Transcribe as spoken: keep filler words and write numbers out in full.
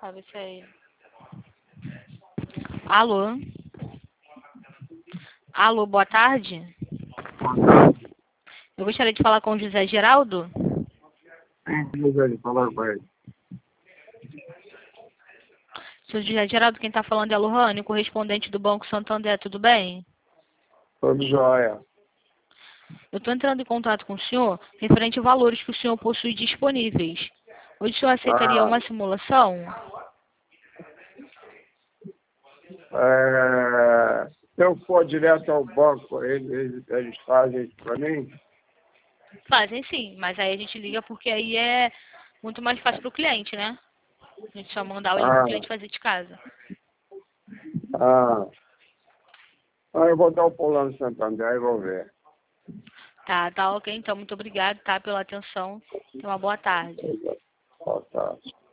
Sabe se é ele. Alô? Alô, boa tarde. Eu gostaria de falar com o José Geraldo. José, falar com ele. Seu José Geraldo, quem está falando é a Lohane, correspondente do Banco Santander, tudo bem? Tudo jóia. Eu estou entrando em contato com o senhor referente a valores que o senhor possui disponíveis. Hoje o senhor aceitaria Ah, uma simulação? é, se eu for direto ao banco, eles, eles fazem isso para mim? Fazem sim, mas aí a gente liga porque aí é muito mais fácil para o cliente, né? A gente só mandar o link para Ah, o cliente fazer de casa. ah, ah, eu vou dar o pulo no Santander e vou ver. Tá, tá ok. Então, muito obrigado, tá, pela atenção. Tenha uma boa tarde. Boa tarde.